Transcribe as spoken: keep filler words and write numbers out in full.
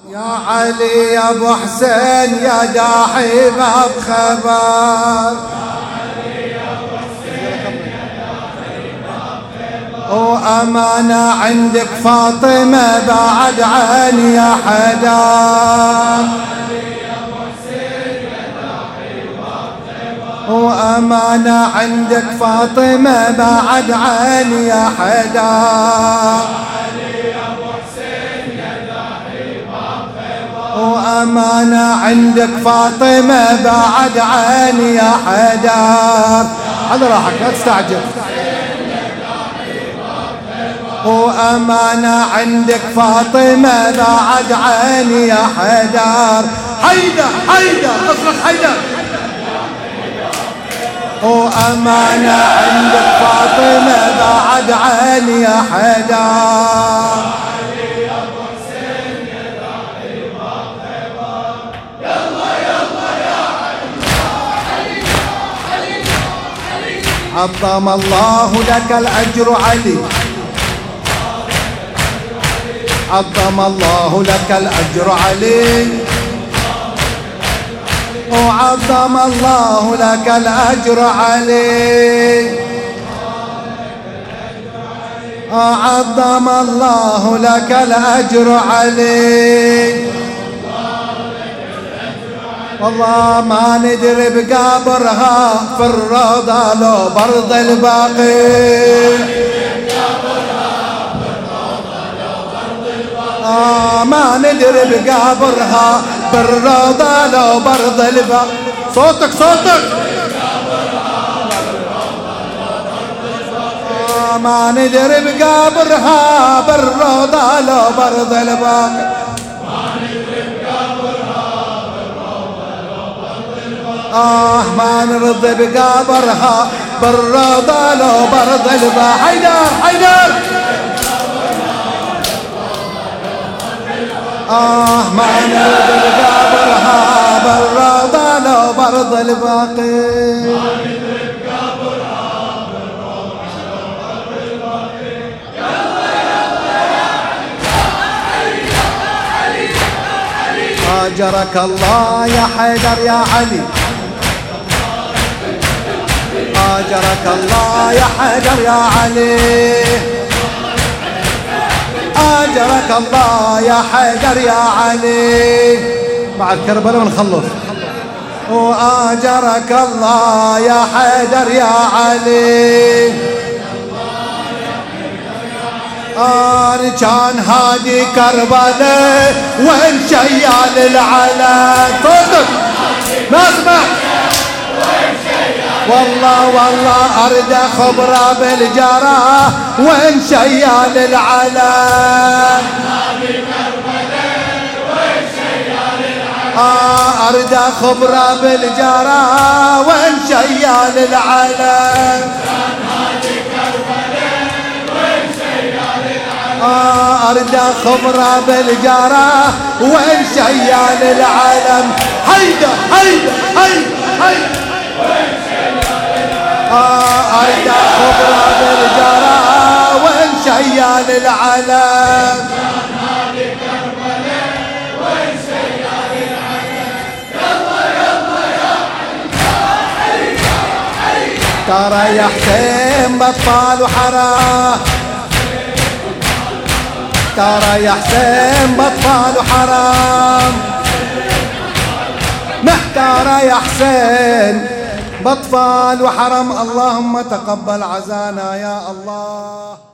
يا علي يا ابو حسين يا داحي باب خبر، وأمانة عندك فاطمة بعد عن يا حدام، وأمانة عندك فاطمة بعد عن يا حدام، وأمانة عندك فاطمة بعد عن يا حدام. على راحك لا تستعجل. وأمانة عندك فاطمة بعد عن يا حدار. حيدر حيدر اصرخ حيدر. وأمانة عندك فاطمة بعد عن يا حدار. عظم الله لك الأجر علي، عظم الله لك الأجر علي، وعظم الله لك الأجر علي، عظم الله لك الأجر علي. والله ما ندري بقابرها في الروضة لو برض الباقي، آه ما ندري بقابرها بالروضة لو برض الباقي. صوتك صوتك. آه ما ندري بقابرها بالروضة لو برض الباقي. آه ما نرضى بقابرها بالروضة لو برض الباقي. حيدر حيدر. آه ما نرضى بقابرها بالروضة لو برض الباقي. آجرك الله يا حيدر يا علي، آجرك الله يا حيدر يا علي، آجرك الله يا حيدر يا علي. بعد كربلاء ونخلص. وآجرك الله يا حيدر يا علي. أنا كان هادي كربلاء وين شيال العلن. صوتك ما اسمع. والله والله أرد خبره بالجرى وين شيال العلن. آه أرد خبره بالجرى وين شيال العلن. آه أرد خبره بالجرى وين شيال العلم. حيدر حيدر حيدر حيدر. آه أرد خبره بالجرى وين شيال العلم. ترى يا حسين بطال وحرام، ترى يا حسين بطال وحرام، محتار يا حسين بطفال وحرام. اللهم تقبل عزانا يا الله.